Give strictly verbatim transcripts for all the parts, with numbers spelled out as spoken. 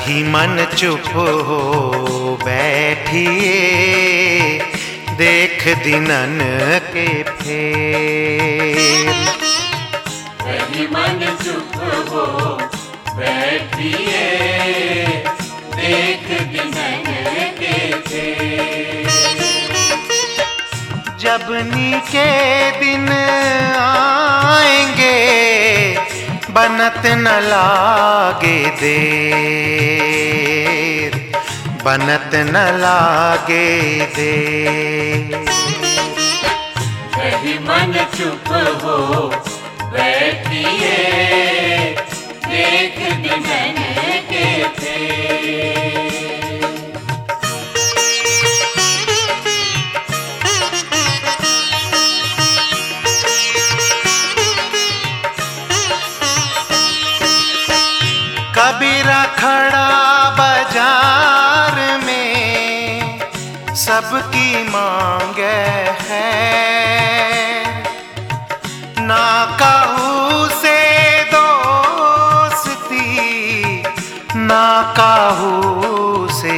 कहीं मन चुप हो बैठिए, देख दिनन के फेर। कहीं मन चुप हो बैठिए, देख दिनन के फेर। जब नी के दिन आएंगे, बनत न लागे देर, बनत न लागे देर। कहीं मन चुप हो बैठिए, देख दिनन के फेर। कबीरा खड़ा बाजार में, सबकी मांगे है, ना काहू से दोस्ती, ना काहू से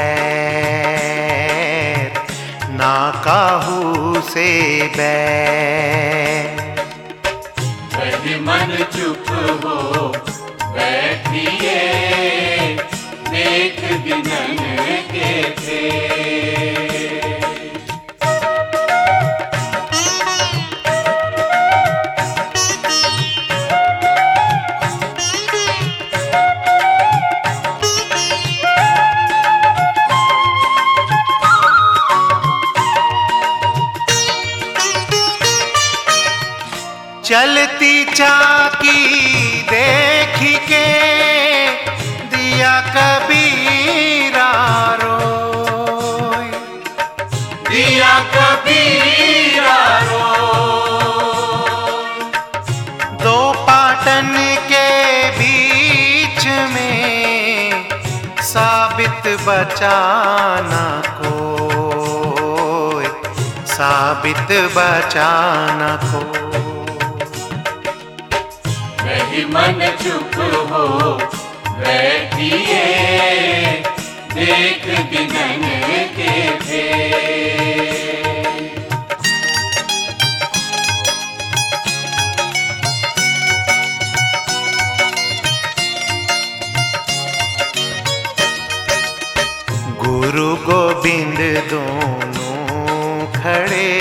बैर, ना काहू से बैर। कहीं मन चुप हो बैठिए, देख दिनन के फेर। चलती चाकी देखी के, दिया कबीरा रोय, दिया कबीरा रोय। दो पाटन के बीच में, साबित बचाना कोय, साबित बचाना को। कहीं मन चुप हो बैठिए, देख दिनन के फेर। गुरु गोविंद दोनों खड़े,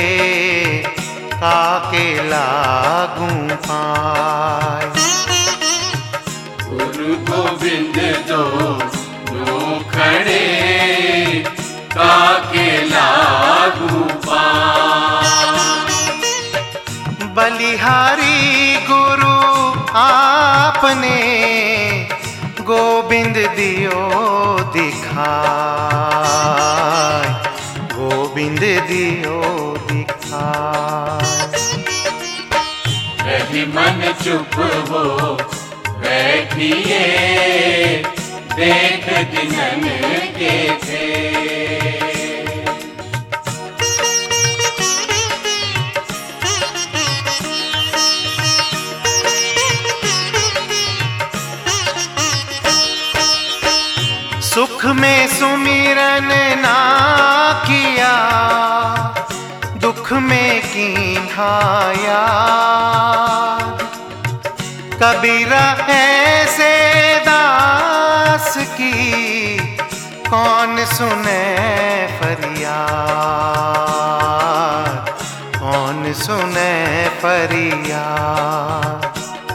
काके लागू पाए। गुरु गोविंद दोनों खड़े, काके लागू पाए। बलिहारी गुरु आपने, गोविंद दियो दिखाए, गोविंद दियो दिखाए। कहीं मन चुप हो बैठिए, देख दिनन के फेर। सुख में सुमिरन ना किया, दुख में कीन्हाया। कबीरा ऐसे दास की, कौन सुने फरियाद, कौन सुने फरियाद।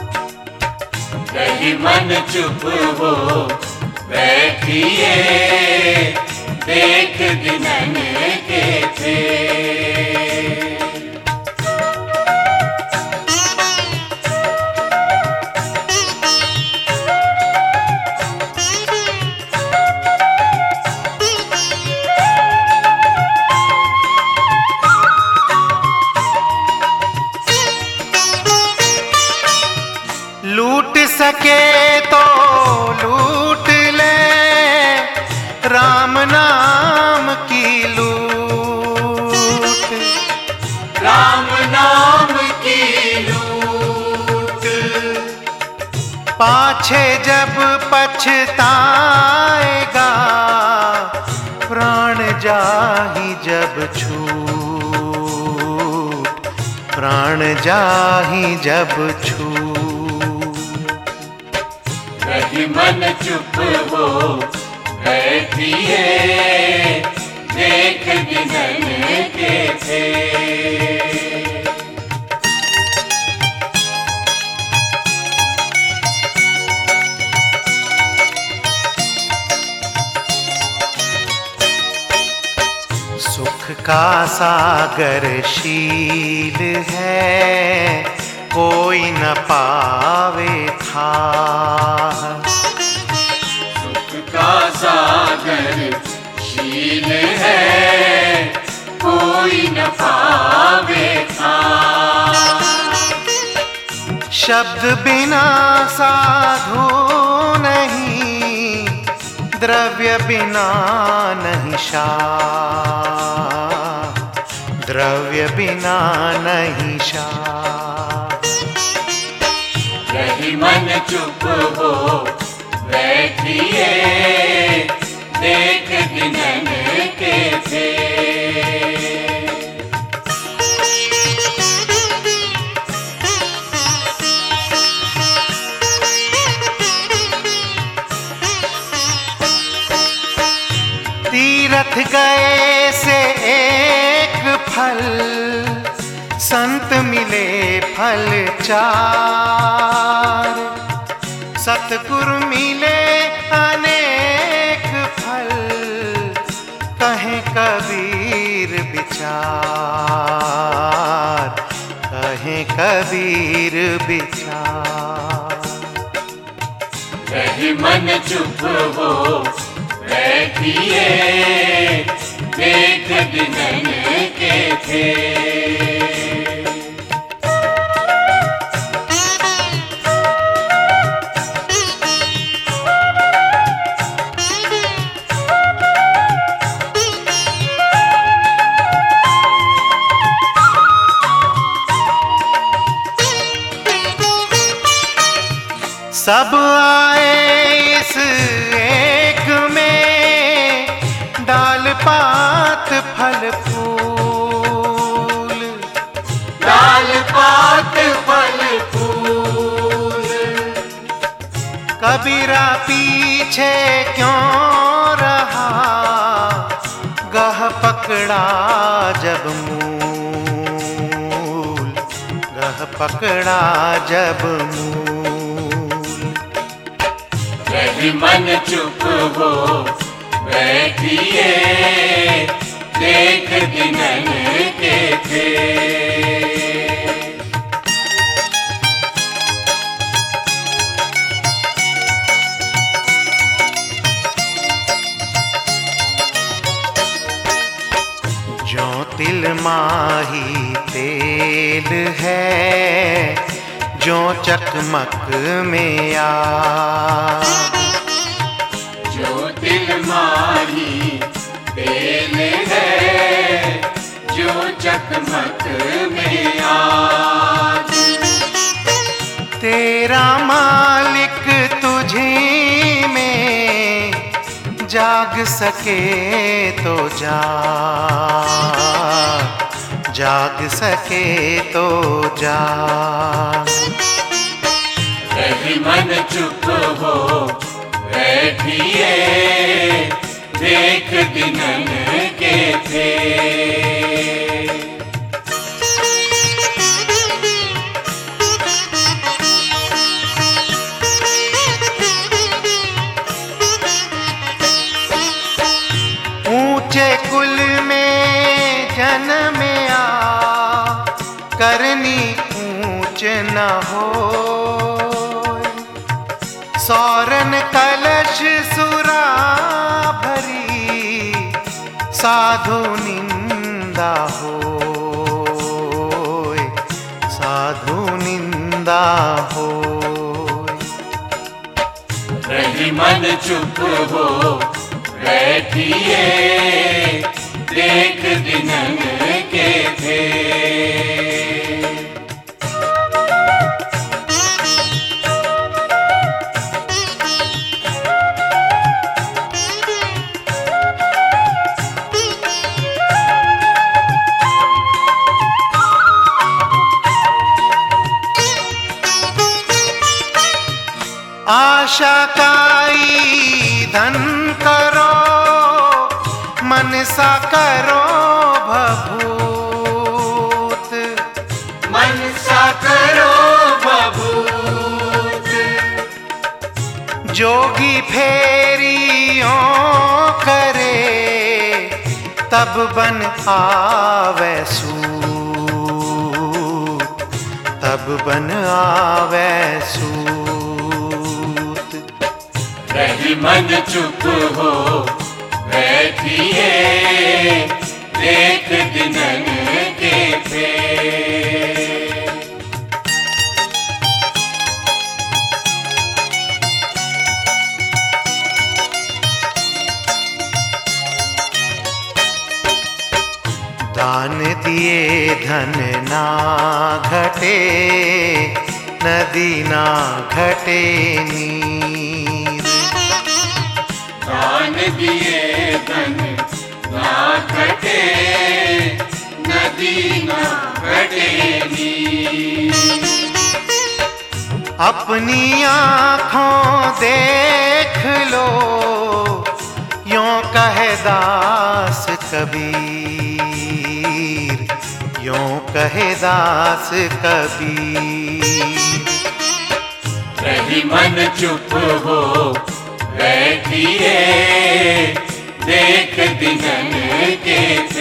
कहीं मन चुप हो बैठिए, देख दिनन के फेर। लूट सके तो लूट ले, राम नाम की लूट, राम नाम की लूट। पाछे जब पछ पछताएगा प्राण जाहि जब छूट, प्राण जाहि जब छूट। रही मन चुप हो बैठिए, देख गिनन के थे। सुख का सागर शील है, कोई न पावे था। सुख का सागर शील है, कोई न पावे था। शब्द बिना साधु नहीं, द्रव्य बिना नहीं शाह, द्रव्य बिना नहीं शाह। रही मन चुप हो बैठिए, देख गिनन के थे। तीरथ गए से एक फल, संत मिले फल चार। सतगुरु मिले अनेक फल, कहें कबीर विचार, कहें कबीर विचार। रही मन चुप हो बैठिए, देख गिनन के थे। सब आए इस एक में, डाल पात फल फूल, डाल पात फल फूल। कबीरा पीछे क्यों रहा, गह पकड़ा जब मूल, गह पकड़ा जब मूल। रही मन चुप हो बैठिए, देख गिनन के थे। जो तिल माही तेल है, जो चकमक में आ। जो तिल माही तेल है, जो चकमक में आज। तेरा मालिक तुझी में, जाग सके तो जाग, जाग सके तो जाग। रही मन चुप हो बैठिए, देख गिनन के थे। ऊंचे कुल में जन्मया, करनी ऊंच न हो। सौरन कलश सुरा भरी, साधु निंदा हो, साधु निंदा हो। रही मन चुप हो बैठिए, देख गिनन के थे। आशा काई धन करो, मनसा करो भभूत। मनसा करो भभूत। जोगी फेरियों करे, तब बन आवे सूत, तब बन आवे सूत। रही मन चुप हो बैठिए, देख दिनन के फेर। दान दिए धन ना घटे, नदी ना घटे नीर। दान दिए धन ना घटे, नदी ना घटे नीर। अपनी आँखों देख लो, यों कहे दास कबीर, यों कहे दास कबीर। रही मन चुप हो बैठिए, देख दिनन के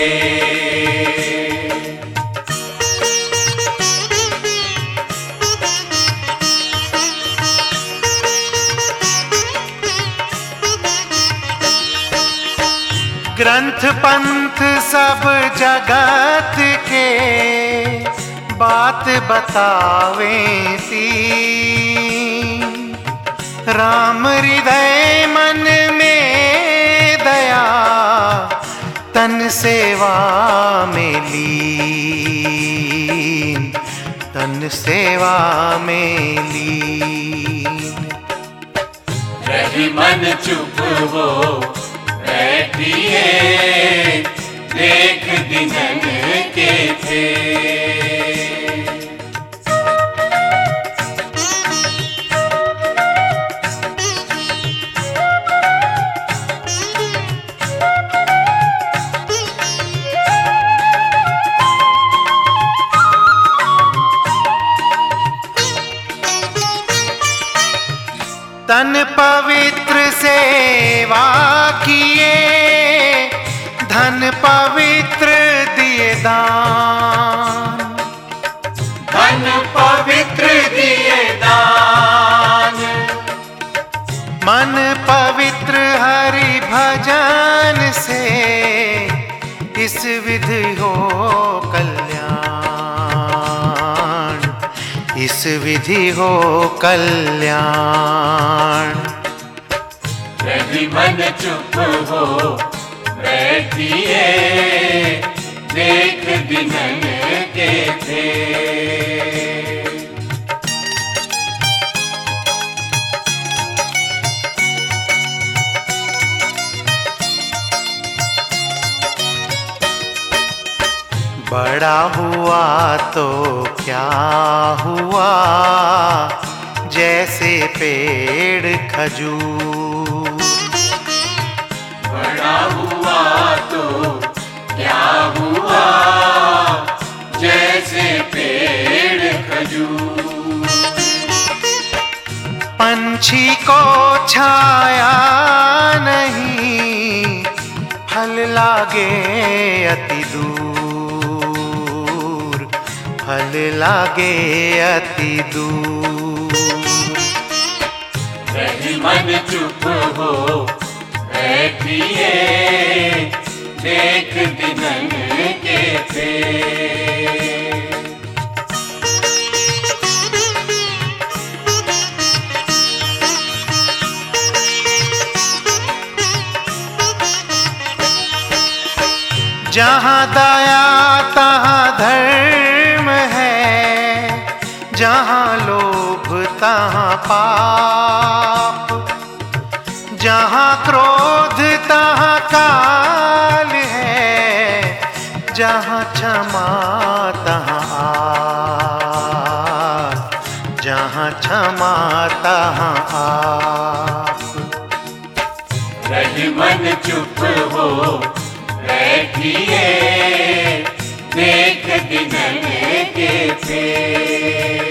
फेर। ग्रंथ पंथ सब जगत के, बात बतावे सी। राम हृदय मन में दया, तन सेवा में लीन, तन सेवा में लीन। रही मन चुप हो बैठिए, देख दिनन के फेर। तन पवित्र सेवा किए, धन पवित्र दिए दान। धन पवित्र दिए दान। मन पवित्र हरि भजन से, इस विधि हो कल्याण, इस विधि हो कल्याण। रही मन चुप हो बैठिए, देख दिनन के फेर। बड़ा हुआ तो क्या हुआ, जैसे पेड़ खजूर। बड़ा हुआ तो क्या हुआ, जैसे पेड़ खजूर। पंछी को छाया नहीं, फल लागे अति दूर, फल लागे अति दूर। रही मन चुप हो बैठिए, देख दिनन के फेर। जहाँ दया तहाँ धर्म है, जहाँ लोभ तहाँ पाप। जहाँ क्रोध तहाँ काल है, जहाँ क्षमा तहाँ आस, जहाँ क्षमाता आप। रही मन चुप हो बैठिए, देख दिनन के फेर।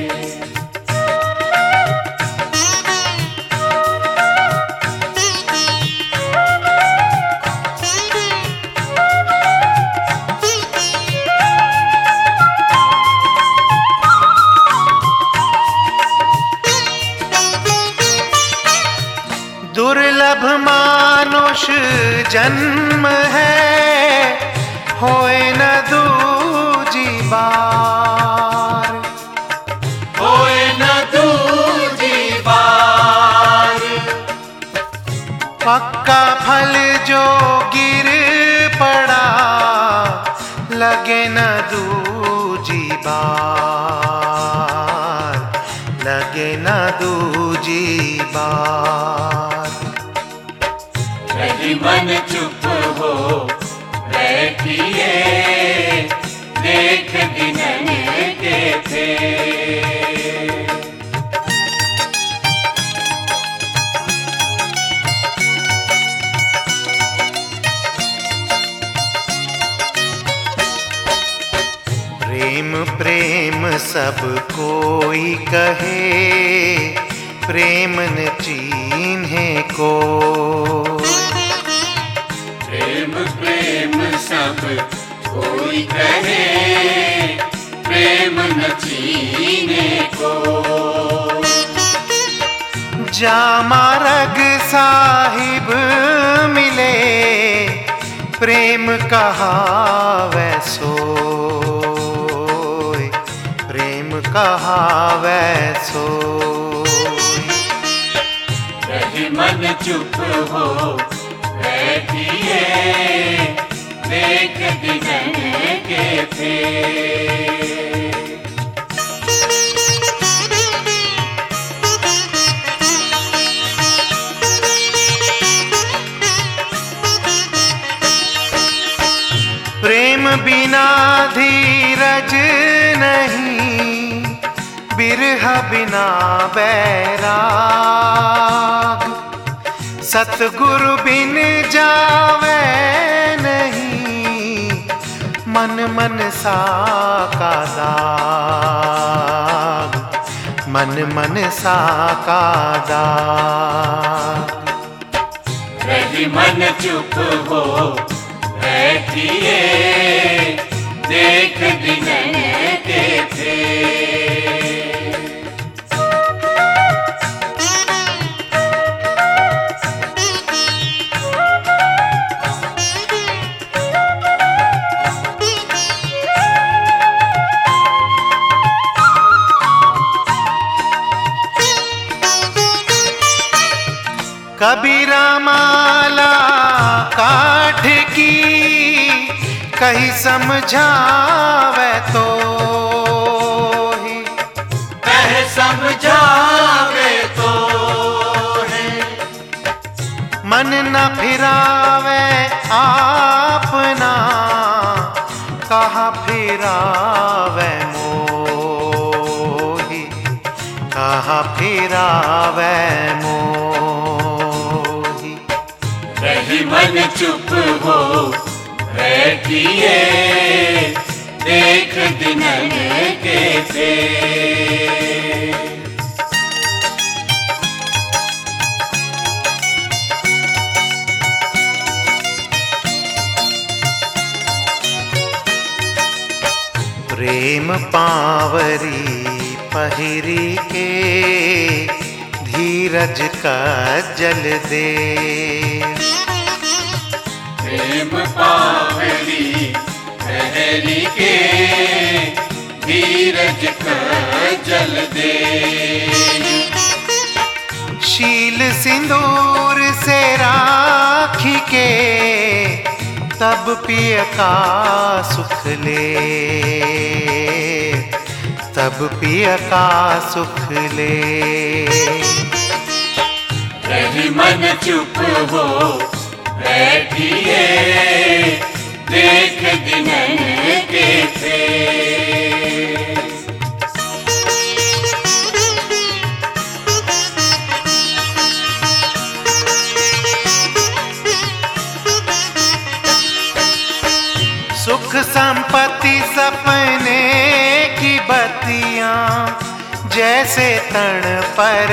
दुर्लभ मानुष जन्म है, होए न दूजी बार। होए न दूजी बार। पक्का फल जो गिर पड़ा, लगे न दूजी बार, लगे न दूजी बार। रही मन चुप हो बैठिए, देख दिनन के फेर। प्रेम प्रेम सब कोई कहे, प्रेम न चीन्हे को। प्रेम प्रेम सब कोई कहे, प्रेम न चीने को। जामारग साहिब मिले, प्रेम कहावै सोय, प्रेम कहावै सोय। रही मन चुप हो बैठिए, देख दिनन के फेर। प्रेम बिना धीरज नहीं, बिरह बिना बैराग। सतगुरु बिन जावे नहीं, मन मन सा का दाग, मन मन सा का दाग। रही मन चुप हो बैठिए, देख दिनन के फेर। कबीरा माला काठ की, कहीं समझावे तो ही। कह समझावे तो है। मन न फिरावे आपना, कहाँ फिरावे मोही, कहाँ फिरावे मोही। रही मन चुप हो बैठिए, देख दिनन के फेर। प्रेम पावरी पहिरी के, धीरज का जल दे। प्रेम पावरी पहरी के, धीरज का जल दे। शील सिंदूर से राखी के, तब पिय का सुख ले, तब पिय का सुख ले। रही मन चुप हो बैठिए, देख दिनन के फेर। बत्तियां जैसे तण पर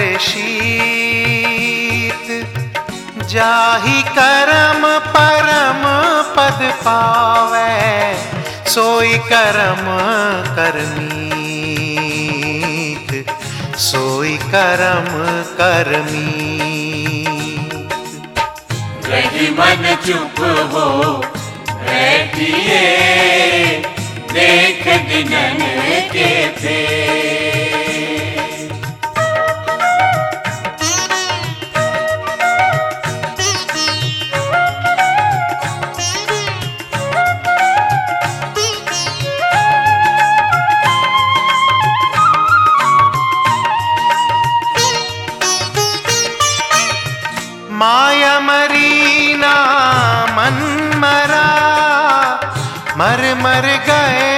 शीत, जाहि करम परम पद पावै, सोई करम करमीत, सोई करम करमीत। रही मन चुप हो बैठिए, देख दिनन के फेर। माया मरीना मन मरा, मर मर गए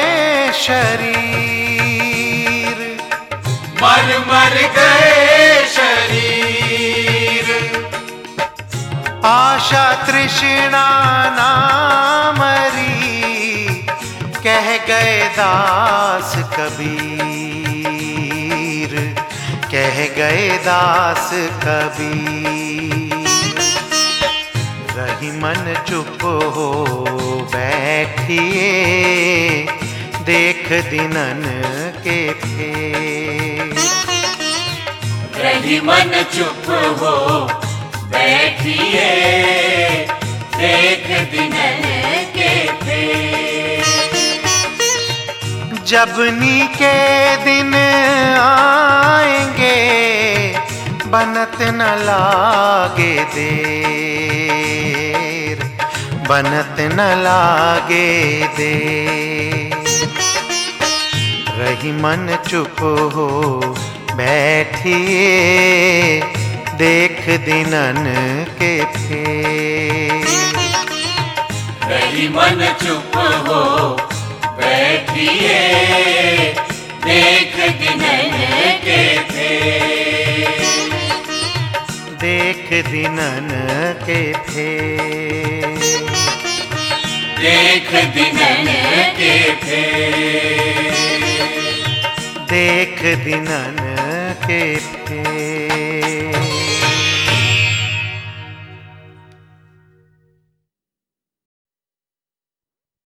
शरीर, मर मर गए शरीर। आशा तृष्णा ना मरी, कह गए दास कबीर, कह गए दास कबीर। रही मन चुप हो बैठिए, देख दिनन के फेर। रही मन चुप हो बैठिए, देख दिनन के फेर। जबनी के दिन आएंगे, बनत न लागे देर, बनत न लागे देर। रही मन चुप हो बैठिए, देख दिनन के फेर। रही मन चुप हो बैठिए, देख दिनन के फेर। देख दिनन के फेर, देख दिनन के फेर। देख दिनन के फेर।